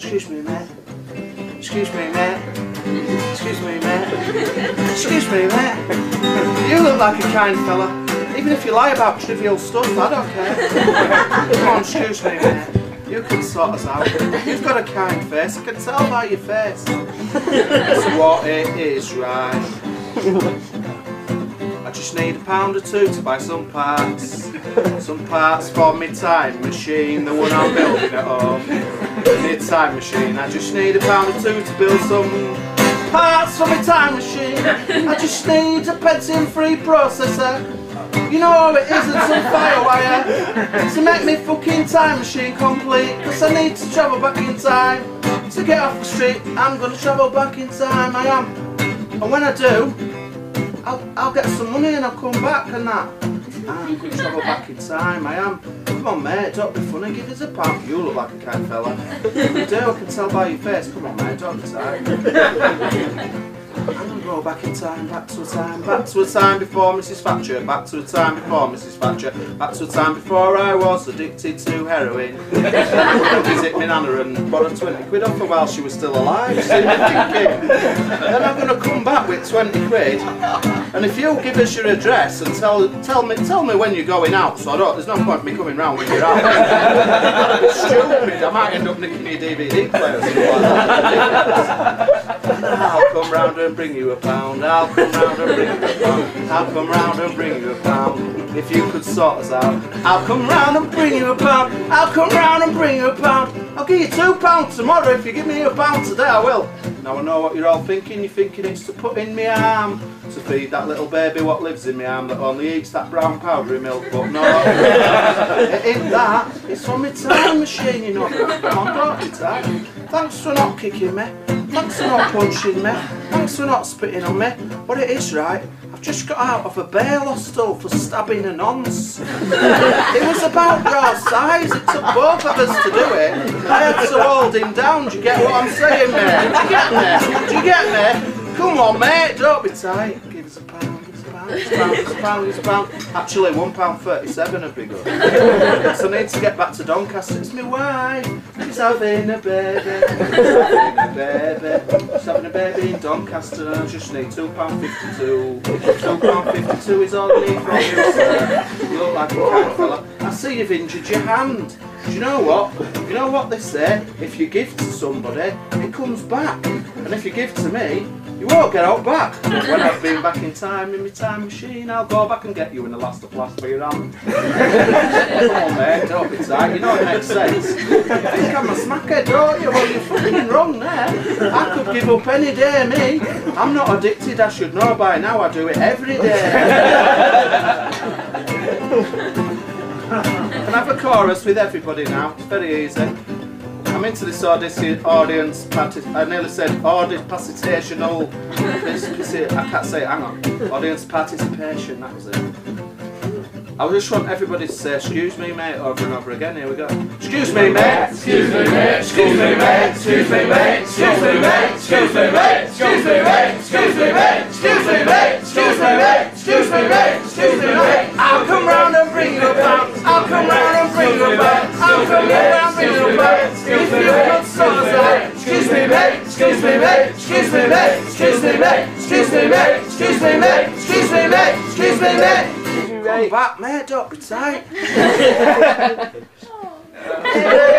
Excuse me, mate. Excuse me, mate. Excuse me, mate. Excuse me, mate. You look like a kind fella. Even if you lie about trivial stuff, I don't care. Come on, excuse me, mate. You can sort us out. You've got a kind face. I can tell by your face. That's what it is, right? I just need £1 or £2 to buy some parts. Some parts for my time machine, the one I'm building at home. I need a time machine. I just need £1 or £2 to build some parts for my time machine. I just need a Pentium-free processor. You know how it is, and some firewire to make me fucking time machine complete. Cause I need to travel back in time. To get off the street, I'm gonna travel back in time, I am. And when I do, I'll get some money and I'll come back and that. I'm gonna travel back in time, I am. Come on mate, don't be funny, give us £1. You look like a kind fella. You do, I can tell by your face. Come on mate, don't be tired. I'm gonna go back in time, back to a time before Mrs. Thatcher, back to a time before Mrs. Thatcher, back to a time before I was addicted to heroin. Then I visit my nana and borrow 20 quid off her while she was still alive. See me thinking. Then I'm gonna come back with 20 quid, and if you give us your address and tell me when you're going out, so there's no point in me coming round when you're out. That'd be stupid. I might end up nicking your DVD player or something like that. I'll come round and bring you £1. I'll come round and bring you £1. I'll come round and bring you £1. If you could sort us out. I'll come round and bring you £1. I'll come round and bring you £1. I'll give you £2 tomorrow. If you give me £1 today, I will. Now I know what you're all thinking. You're thinking it's to put in my arm to feed that little baby what lives in my arm that only eats that brown powdery milk. But no, it ain't that. It's for my time machine, you know. Come on, don't be tired. Thanks for not kicking me. Thanks for not punching me. Thanks for not spitting on me. But it is right. I've just got out of a bail hostel for stabbing a nonce. It was about your size. It took both of us to do it. I had to hold him down. Do you get what I'm saying, mate? Do you get me? Do you get me? Come on, mate. Don't be tight. Give us £1. £1. Actually, £1.37 would be good. So I need to get back to Doncaster. It's my wife. She's having a baby. She's having a baby in Doncaster. I just need £2.52. £2.52 is all I need from you, sir. You look like a kind fella. I see you've injured your hand. Do you know what? You know what they say? If you give to somebody, it comes back. And if you give to me, you won't get out back. When I've been back in time in my time machine, I'll go back and get you in the last of last for your hand. Come on mate, don't be tight, you know it makes sense. You think I'm a smacker, don't you? Well, you're fucking wrong there. I could give up any day, me. I'm not addicted, I should know by now, I do it every day. Can I have a chorus with everybody now? It's very easy. I'm into this audience I nearly said participational. I can't say it, hang on. Audience participation, that was it. I just want everybody to say, excuse me mate, over and over again. Here we go. Excuse me mate. Excuse me mate. Excuse me mate. Excuse me mate. Excuse me mate. Excuse me mate. Excuse me mate. Excuse me mate. Excuse me mate. Excuse me mate. Excuse me mate. Excuse me mate. I'll come round and bring you £1. I'll come round and bring you £1. I'll come round and bring you £1. If you could sort us out. Excuse me mate. Excuse me mate. Excuse me mate. Excuse me mate. Excuse me mate. Excuse me mate. Excuse me mate. Excuse me mate. Come back, mate, don't be tight.